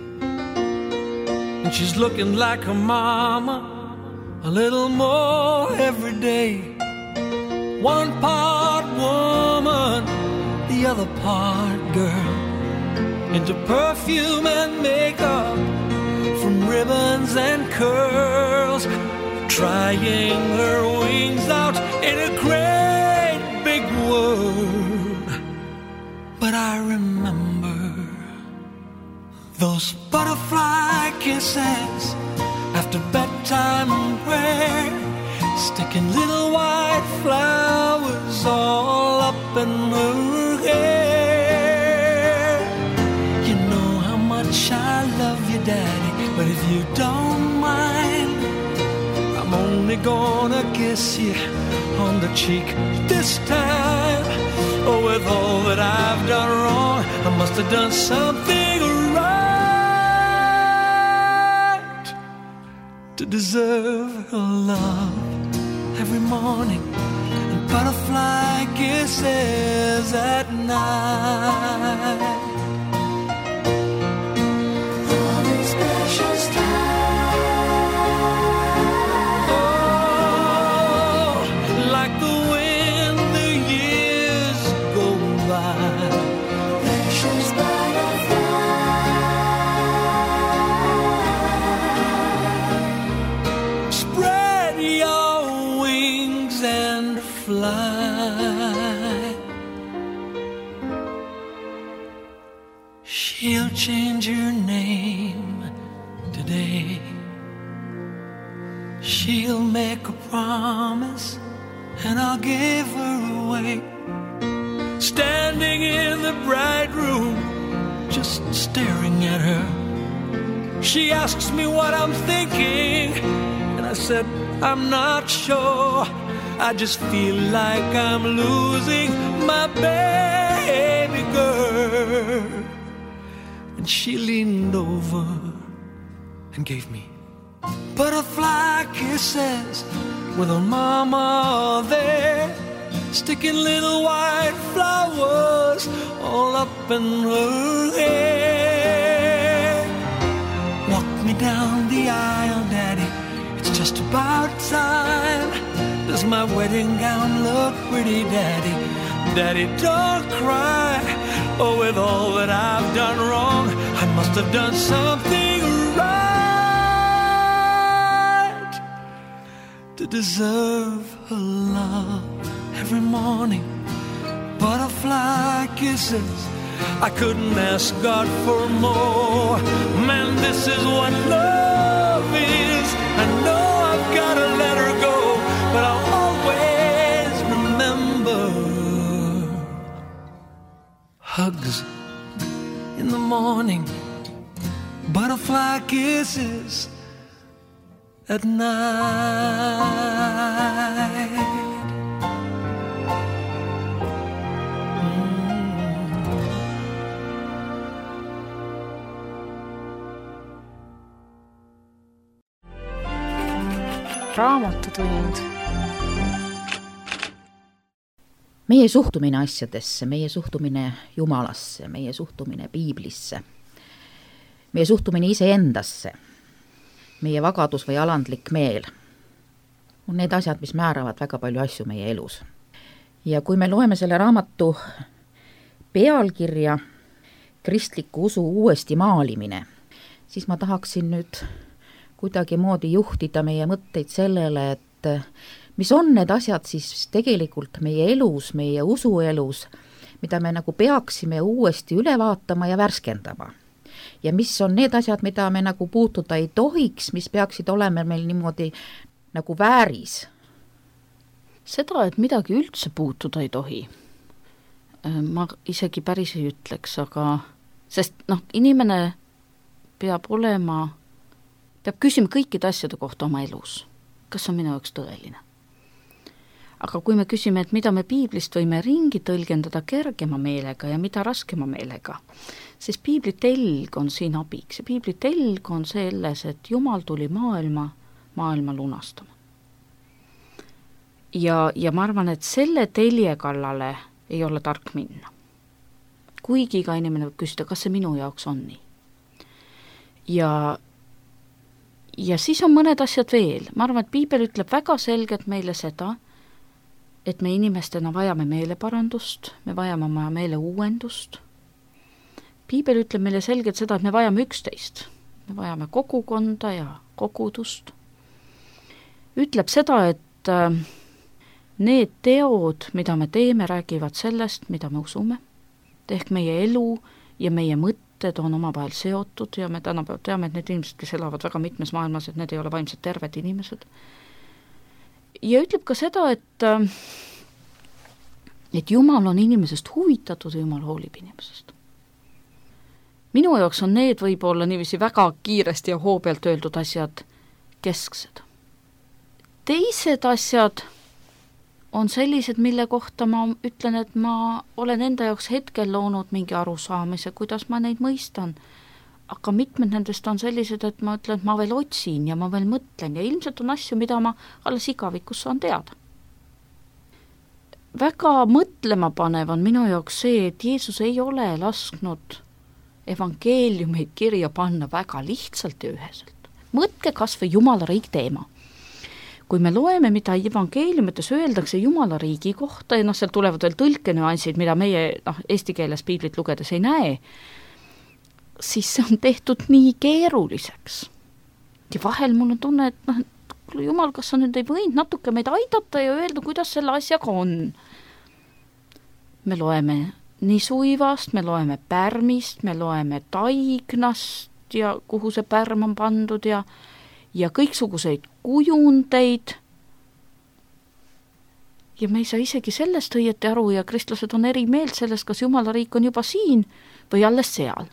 and she's looking like her mama a little more every day. One part woman, the other part girl, into perfume and makeup, from ribbons and curls, trying her wings out in a great big world. But I remember those butterfly kisses after bedtime prayer, sticking little white flowers all up in her hair. You know how much I love you, Daddy, but if you don't mind, I'm only gonna kiss you on the cheek this time. Oh, with all that I've done wrong, I must have done something right to deserve her love every morning and butterfly kisses at night. All these precious times, oh, like the wind the years go by. Precious butterfly, spread your wings and fly. She'll change her name today. She'll make a promise and I'll give her away. Standing in the bright room, just staring at her, she asks me what I'm thinking, and I said, I'm not sure. I just feel like I'm losing my baby girl. And and she leaned over and gave me butterfly kisses with her mama there, sticking little white flowers all up in her hair. Walk me down the aisle, Daddy, it's just about time. Does my wedding gown look pretty, Daddy? Daddy, don't cry. Oh, with all that I've done wrong, I must have done something right to deserve her love. Every morning, butterfly kisses, I couldn't ask God for more. Man, this is what love is. I know I've got to let her go, but I'll always remember hugs in the morning, butterfly kisses at night. Raamatutund. Meie suhtumine asjadesse, meie suhtumine Jumalasse, meie suhtumine Piiblisse, meie suhtumine iseendasse, meie vagadus või alandlik meel on need asjad, mis määravad väga palju asju meie elus. Ja kui me loeme selle raamatu pealkirja Kristliku usu uuesti maalimine, siis ma tahaksin nüüd kuidagi moodi juhtida meie mõtteid sellele, et mis on need asjad siis tegelikult meie elus, meie usuelus, mida me nagu peaksime uuesti üle vaatama ja värskendama. Ja mis on need asjad, mida me nagu puutuda ei tohiks, mis peaksid olema meil niimoodi nagu vääris. Seda, et midagi üldse puutuda ei tohi, ma isegi päris ei ütleks, aga sest inimene peab küsima kõikide asjade kohta oma elus. Kas on minu jaoks tõeline? Aga kui me küsime, et mida me piiblist võime ringi tõlgendada kergema meelega ja mida raskema meelega, siis piibli telg on siin abiks. Ja piibli telg on selles, et Jumal tuli maailma lunastama. Ja ma arvan, et selle telje kallale ei ole tark minna. Kuigi iga inimene võib küsida, kas see minu jaoks on nii. Ja siis on mõned asjad veel. Ma arvan, et piibel ütleb väga selgelt meile seda, et me inimestena vajame meeleparandust, me vajame oma meele uuendust. Piibel ütleb meile selgelt seda, et me vajame üksteist. Me vajame kogukonda ja kogudust. Ütleb seda, et need teod, mida me teeme, räägivad sellest, mida me usume. Ehk meie elu ja meie mõtted on omavahel seotud ja me tänapäeval teame, et need inimesed, kes elavad väga mitmes maailmas, et need ei ole vaimselt terved inimesed. Ja ütleb ka seda, et Jumal on inimesest huvitatud ja Jumal hoolib inimesest. Minu jaoks on need võib-olla niiviisi väga kiiresti ja hoo pealt öeldud asjad kesksed. Teised asjad on sellised, mille kohta ma ütlen, et ma olen enda jaoks hetkel loonud mingi arusaamise, kuidas ma neid mõistan. Aga mitmed nendest on sellised, et ma ütlen, et ma veel otsin ja ma veel mõtlen ja ilmselt on asju, mida ma alles igavikus saan teada. Väga mõtlema panev on minu jaoks see, et Jeesus ei ole lasknud evangeeliumeid kirja panna väga lihtsalt ja üheselt. Mõtke kas või Jumala riik teema. Kui me loeme, mida evangeeliumites öeldakse Jumala riigi kohta ja seal tulevad veel tõlkenüansid, mida meie eesti keeles piiblit lugedes ei näe, siis see on tehtud nii keeruliseks. Ja vahel mul on tunne, et Jumal, kas sa nüüd ei võinud natuke meid aidata ja öelda, kuidas selle asjaga on. Me loeme nii suivast, me loeme pärmist, me loeme taignast ja kuhu see pärm on pandud ja kõiksuguseid kujundeid. Ja me ei saa isegi sellest õieti aru ja kristlased on eri meelt sellest, kas Jumala riik on juba siin või alles seal.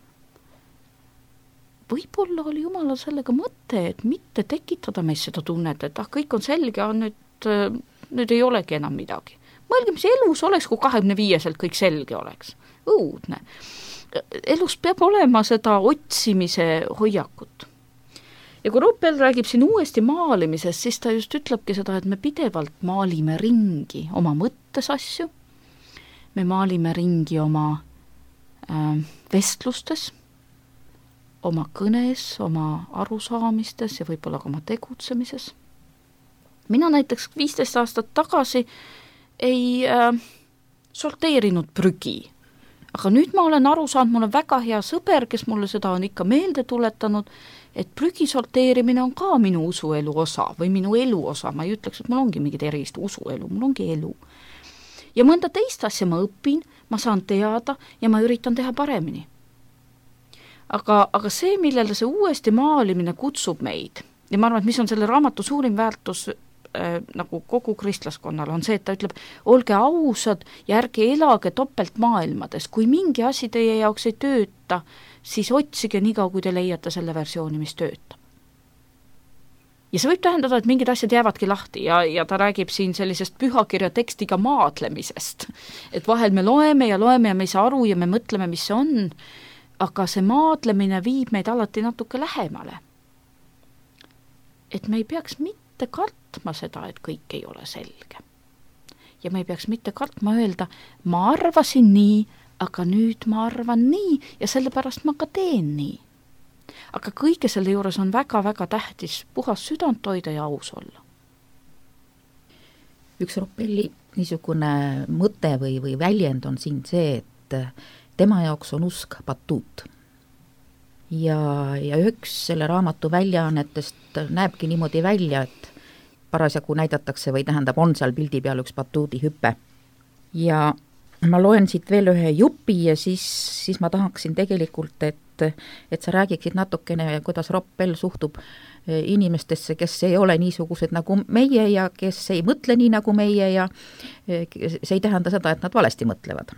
Võib-olla oli Jumalal sellega mõte, et mitte tekitada meis seda tunnet, et kõik on selge, nüüd ei olegi enam midagi. Mõelge, mis elus oleks, kui 25-selt kõik selge oleks. Õudne. elus peab olema seda otsimise hoiakut. Ja kui Roppel räägib siin uuesti maalimisest, siis ta just ütlebki seda, et me pidevalt maalime ringi oma mõttes asju, me maalime ringi oma vestlustes, oma kõnes, oma arusaamistes ja võib-olla ka oma tegutsemises. Mina näiteks 15 aastat tagasi ei sorteerinud prügi, aga nüüd ma olen aru saanud, mul on väga hea sõber, kes mulle seda on ikka meelde tuletanud, et prügi sorteerimine on ka minu usuelu osa või minu elu osa, ma ei ütleks, et mul ongi mingid erist usuelu, mul ongi elu. Ja mõnda teist asja ma õpin, ma saan teada ja ma üritan teha paremini. Aga see, millele see uuesti maalimine kutsub meid, ja ma arvan, et mis on selle raamatu suurim väärtus nagu kogu kristlaskonnal, on see, et ta ütleb, olge ausad ja ärge elage topelt maailmades. Kui mingi asi teie jaoks ei tööta, siis otsige nii kaua, kui te leiate selle versiooni, mis töötab. Ja see võib tähendada, et mingid asjad jäävadki lahti ja ta räägib siin sellisest pühakirja tekstiga maadlemisest. Et vahel me loeme ja me ei saa aru ja me mõtleme, mis see on, aga see maadlemine viib meid alati natuke lähemale. Et me ei peaks mitte kartma seda, et kõik ei ole selge. Ja me ei peaks mitte kartma öelda, ma arvasin nii, aga nüüd ma arvan nii ja sellepärast ma ka teen nii. Aga kõige selle juures on väga-väga tähtis puhas südant hoida ja aus olla. Üks Roppelli niisugune mõte või väljend on siin see, et tema jaoks on usk batuut. Ja üks selle raamatu väljaannetest näebki niimoodi välja, et parasjagu näidatakse või tähendab, on seal pildi peal üks batuudi hüpe. Ja ma loen siit veel ühe jupi ja siis ma tahaksin tegelikult, et sa räägiksid natukene, kuidas Roppel suhtub inimestesse, kes ei ole niisugused nagu meie ja kes ei mõtle nii nagu meie ja see ei tähenda seda, et nad valesti mõtlevad.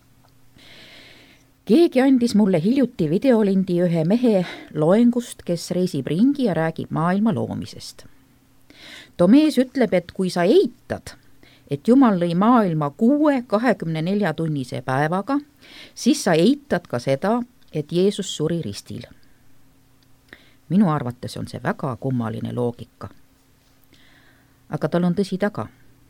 Keegi andis mulle hiljuti videolindi ühe mehe loengust, kes reisib ringi ja räägib maailma loomisest. Too mees ütleb, et kui sa eitad, et Jumal lõi maailma 6-24 tunnise päevaga, siis sa eitad ka seda, et Jeesus suri ristil. Minu arvates on see väga kummaline loogika. Aga tal on tõsi taga.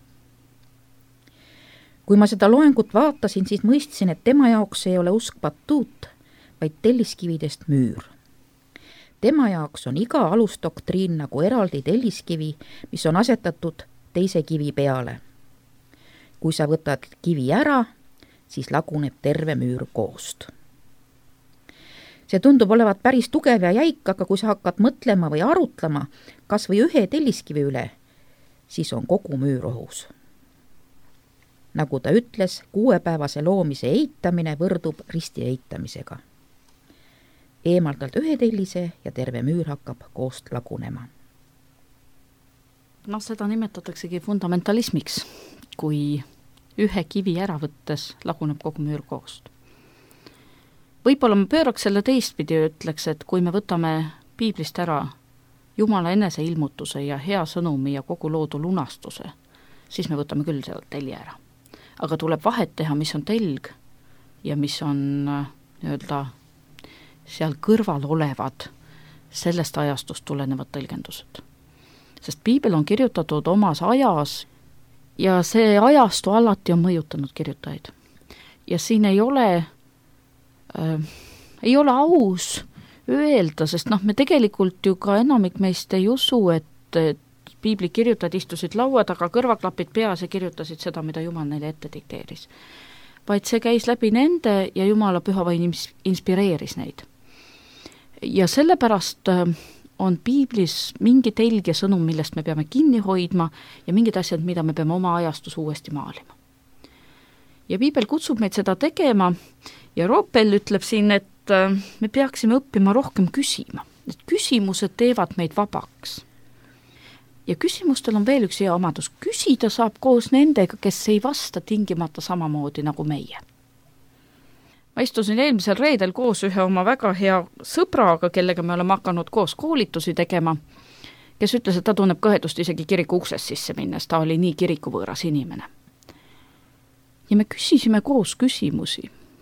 Kui ma seda loengut vaatasin, siis mõistsin, et tema jaoks ei ole usk batuut, vaid telliskividest müür. Tema jaoks on iga alusdoktriin nagu eraldi telliskivi, mis on asetatud teise kivi peale. Kui sa võtad kivi ära, siis laguneb terve müür koost. See tundub olevat päris tugev ja jäik, aga kui sa hakkad mõtlema või arutlema kas või ühe telliskivi üle, siis on kogu müür ohus. Nagu ta ütles, 6-päevase loomise eitamine võrdub risti eitamisega. Eemaldalt ühe tellise ja terve müür hakkab koost lagunema. Seda nimetataksegi fundamentalismiks, kui ühe kivi ära võttes laguneb kogu müür koost. Võib-olla ma pööraks selle teistpidi ja ütleks, et kui me võtame piiblist ära Jumala eneseilmutuse ja hea sõnumi ja kogu loodu lunastuse, siis me võtame küll seal telje ära. Aga tuleb vahet teha, mis on telg ja mis on seal kõrval olevad sellest ajastust tulenevad tõlgendused. Sest piibel on kirjutatud omas ajas ja see ajastu alati on mõjutanud kirjutajaid. Ja siin ei ole aus öelda, sest me tegelikult ju ka enamik meist ei usu, et piibli kirjutajad istusid laua taga, kõrvaklapid peas ja kirjutasid seda, mida Jumal neile ette dikteeris. Vaid see käis läbi nende ja Jumala püha vaim inspireeris neid. Ja sellepärast on piiblis mingi telg ja sõnum, millest me peame kinni hoidma ja mingid asjad, mida me peame oma ajastus uuesti maalima. Ja piibel kutsub meid seda tegema ja Roppel ütleb siin, et me peaksime õppima rohkem küsima. Et küsimused teevad meid vabaks. Ja küsimustel on veel üks hea omadus. Küsida saab koos nendega, kes ei vasta tingimata samamoodi nagu meie. Ma istusin eelmisel reedel koos ühe oma väga hea sõbraga, kellega me oleme hakanud koos koolitusi tegema, kes ütles, et ta tunneb kõhedust isegi kiriku uksest sisse minnes, ta oli nii kirikuvõõras inimene. Ja me küsisime koos küsimusi.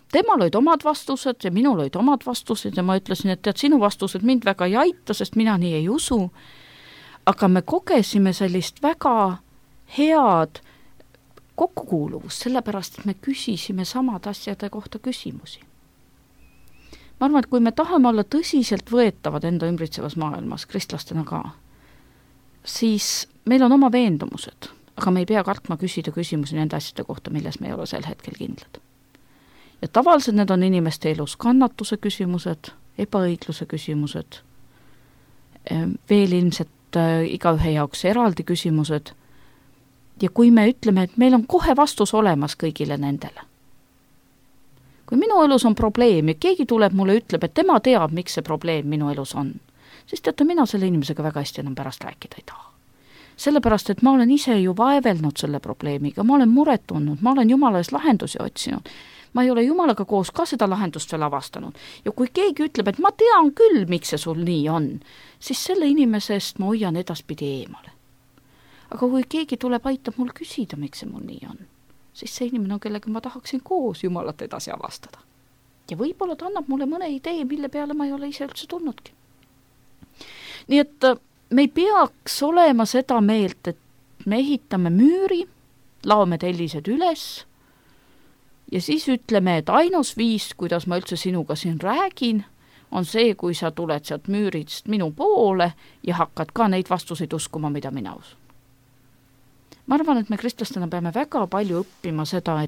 temal olid omad vastused ja minul olid omad vastused ja ma ütlesin, et tead, sinu vastused mind väga ei aita, sest mina nii ei usu. Aga me kogesime sellist väga head kokkukuuluvust, sellepärast, et me küsisime samad asjade kohta küsimusi. Ma arvan, et kui me tahame olla tõsiselt võetavad enda ümbritsevas maailmas, kristlastena ka, siis meil on oma veendumused, aga me ei pea kartma küsida küsimusi nende asjade kohta, milles me ei ole sel hetkel kindlad. Ja tavaliselt need on inimeste elus kannatuse küsimused, ebaõigluse küsimused, veel ilmselt igaühe jaoks eraldi küsimused. Ja kui me ütleme, et meil on kohe vastus olemas kõigile nendele. Kui minu elus on probleem ja keegi tuleb mulle ütleb, et tema teab, miks see probleem minu elus on, siis teate, mina selle inimesega väga hästi enam pärast rääkida ei taha. Sellepärast, et ma olen ise ju vaevelnud selle probleemiga, ma olen muret tundnud, ma olen Jumala ees lahendusi otsinud. Ma ei ole Jumalaga koos ka seda lahendust veel avastanud. Ja kui keegi ütleb, et ma tean küll, miks see sul nii on, siis selle inimesest ma hoian edaspidi eemale. Aga kui keegi tuleb, aitab mul küsida, miks see mul nii on, siis see inimene on, kellega ma tahaksin koos Jumalat edasi avastada. Ja võib-olla ta annab mulle mõne idee, mille peale ma ei ole ise üldse tulnudki. Nii et me ei peaks olema seda meelt, et me ehitame müüri, laome tellised üles ja siis ütleme, et ainus viis, kuidas ma üldse sinuga siin räägin, on see, kui sa tuled sealt müürist minu poole ja hakkad ka neid vastuseid uskuma, mida mina usun. Ma arvan, et me kristlastena peame väga palju õppima seda,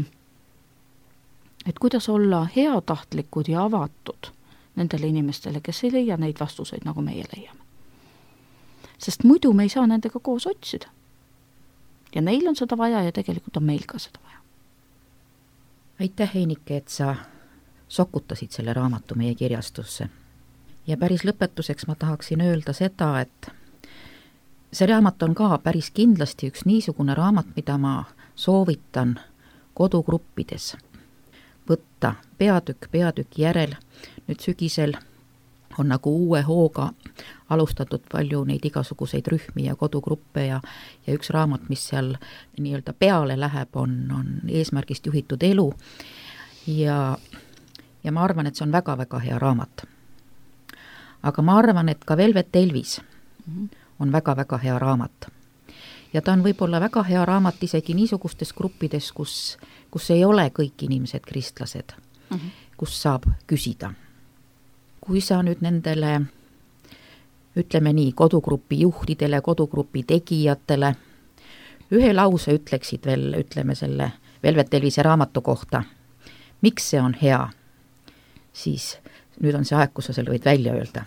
et kuidas olla heatahtlikud ja avatud nendele inimestele, kes ei leia neid vastuseid, nagu meie leiame. Sest muidu me ei saa nendega koos otsida. Ja neil on seda vaja ja tegelikult on meil ka seda vaja. Aitäh, Heinike, et sa sokutasid selle raamatu meie kirjastusse. Ja päris lõpetuseks ma tahaksin öelda seda, et see raamat on ka päris kindlasti üks niisugune raamat, mida ma soovitan kodugruppides võtta peatükk järel. Nüüd sügisel on nagu uue hooga alustatud palju neid igasuguseid rühmi ja kodugruppe ja üks raamat, mis seal nii-öelda peale läheb, on eesmärgist juhitud elu ja ma arvan, et see on väga-väga hea raamat. Aga ma arvan, et ka Velvet Elvis on väga-väga hea raamat. Ja ta on võib-olla väga hea raamat isegi niisugustes gruppides, kus ei ole kõik inimesed kristlased, kus saab küsida. Kui sa nüüd nendele, ütleme nii, kodugrupi juhtidele, kodugrupi tegijatele ühe lause ütleksid veel, ütleme selle Velvet Elvise raamatu kohta, miks see on hea, siis nüüd on see aeg, kus sa selle võid välja öelda.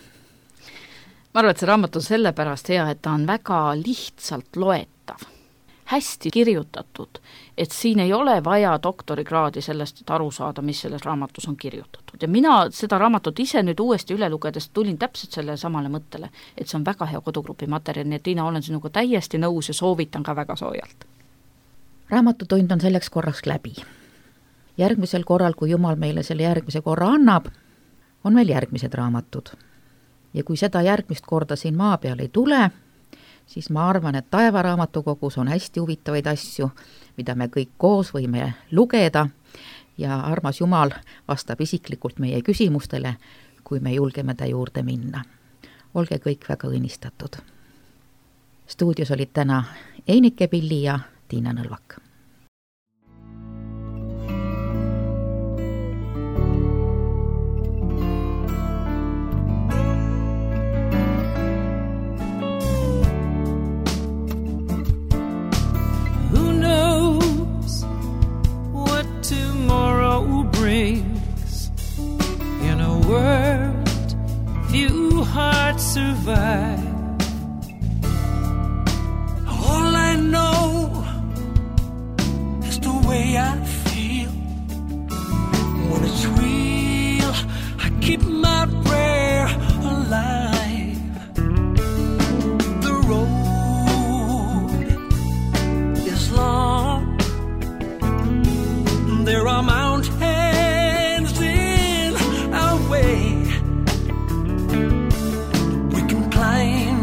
Ma arvan, et see raamat on sellepärast hea, et ta on väga lihtsalt loetav, hästi kirjutatud, et siin ei ole vaja doktorikraadi sellest, et aru saada, mis selles raamatus on kirjutatud. Ja mina seda raamatut ise nüüd uuesti üle lugedes tulin täpselt selle samale mõttele, et see on väga hea kodugrupi materjal, nii et Tiina, olen sinuga täiesti nõus ja soovitan ka väga soojalt. Raamatutund on selleks korraks läbi. Järgmisel korral, kui Jumal meile selle järgmise korra annab, on meil järgmised raamatud. Ja kui seda järgmist korda siin maa peal ei tule, siis ma arvan, et taevaraamatukogus on hästi huvitavaid asju, mida me kõik koos võime lugeda ja armas Jumal vastab isiklikult meie küsimustele, kui me julgeme ta juurde minna. Olge kõik väga õnnistatud. Stuudios olid täna Heinike Pilli ja Tiina Nõlvak. In a world few hearts survive. All I know is the way I feel. When it's real, I keep my prayer alive. The road is long. There are mountains in our way. We can climb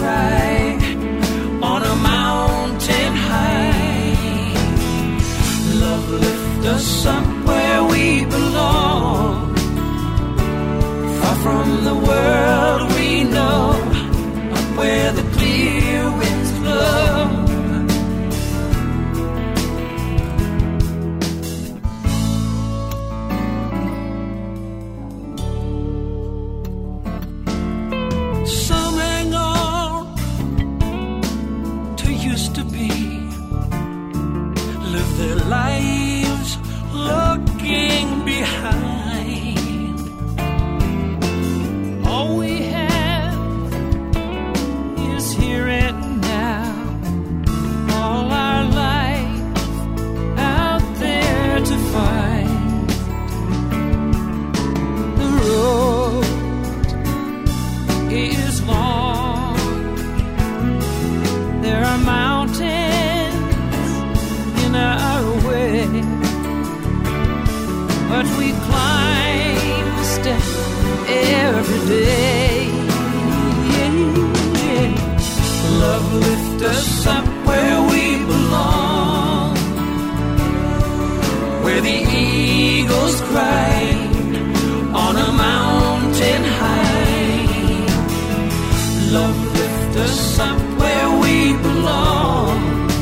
cry on a mountain high. Love lift us up where we belong, far from the world we know, up where the clear winds blow. Some hang on to used to be, live their lives looking behind. All we have is here and now, all our life out there to find. The road is long, there are mountains in our way, but we climb a step every day. Love lift us up where we belong, where the eagles cry on a mountain high. Love lift us up where we belong,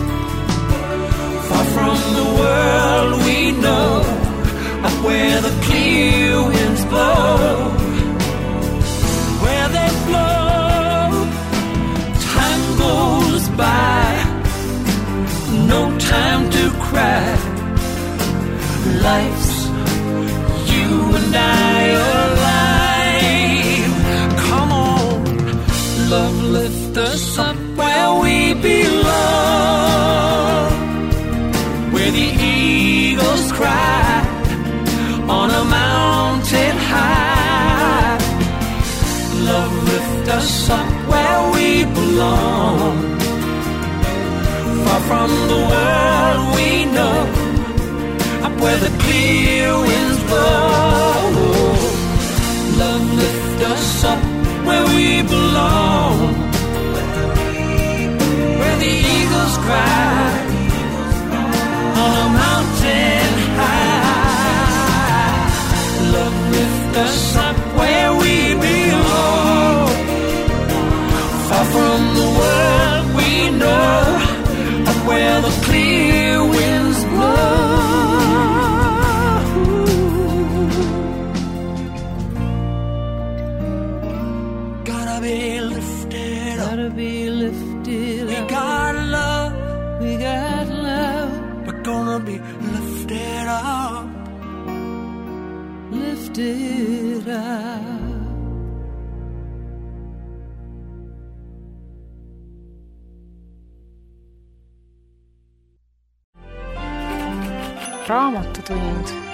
far from the world we know, up where the clear winds blow. Where they blow, time goes by, no time to cry. Life's you and I alive. Come on, love lift us up where we belong, where the eagles cry on a mountain high. Love lift us up where we belong, far from the world we know, up where the clear winds blow. Love lift us up where we belong, where the eagles cry on a mountain high. Love lift us up where we belong, far from the world we know, up where the clear winds blow. Gotta be lifted up, gotta be lifted up. We got love, we got love. We're gonna be lifted up, lifted up. Raamatutund.